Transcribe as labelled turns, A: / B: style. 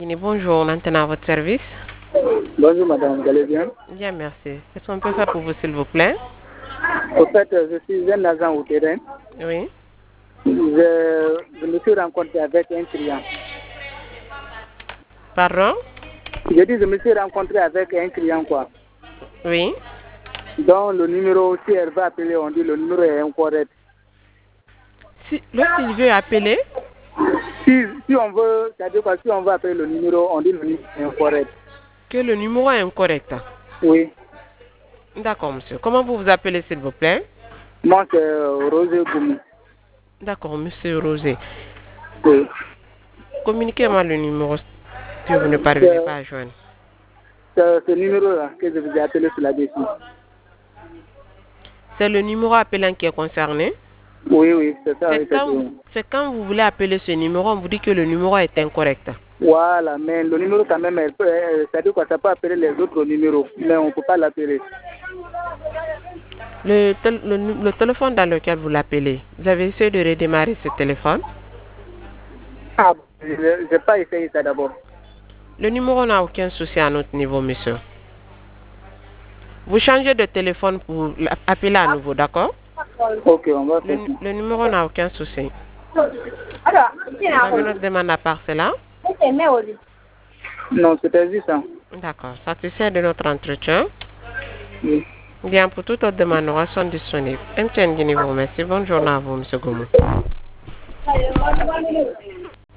A: Bonjour, maintenant à votre service.
B: Bonjour madame, vous allez bien?
A: Bien, merci. Qu'est-ce qu'on peut faire pour vous, s'il vous plaît?
B: Au fait, je suis un agent au terrain.
A: Oui.
B: Je me suis rencontré avec un client.
A: Pardon?
B: Je dis je me suis rencontré avec un client quoi.
A: Oui.
B: Donc le numéro, si elle va appeler, on dit le numéro est incorrect.
A: Lorsqu'il veut appeler,
B: Si on veut, c'est-à-dire quoi, si on veut appeler le numéro, on dit le numéro est incorrect.
A: que le numéro est incorrect.
B: Oui.
A: D'accord, monsieur. Comment vous vous appelez, s'il vous plaît?
B: Moi c'est Rosé Goumou.
A: D'accord, monsieur Rosé.
B: Oui.
A: Communiquez-moi le numéro que vous ne parvenez
B: C'est
A: pas à joindre.
B: ce numéro-là que je vous ai appelé sur la dessus.
A: C'est le numéro appelant qui est concerné.
B: Oui, c'est ça, effectivement.
A: C'est quand vous voulez appeler ce numéro, on vous dit que le numéro est incorrect.
B: Voilà, mais le numéro quand même, c'est-à-dire quoi, ça peut appeler les autres numéros, mais on ne peut pas l'appeler.
A: Le téléphone dans lequel vous l'appelez, vous avez essayé de redémarrer ce téléphone?
B: Ah, je n'ai pas essayé ça d'abord.
A: Le numéro n'a aucun souci à notre niveau, monsieur. Vous changez de téléphone pour appeler à nouveau, d'accord?
B: Ok, on va faire ça.
A: Le numéro n'a aucun souci. Vous avez notre demande à part cela?
B: Non, c'était juste ça.
A: D'accord. Satisfait de notre entretien?
B: Oui.
A: Bien, pour toute autre demande, nous restons disponibles. MTN Guinée vous remercie. Bonne journée à vous, monsieur Goumou.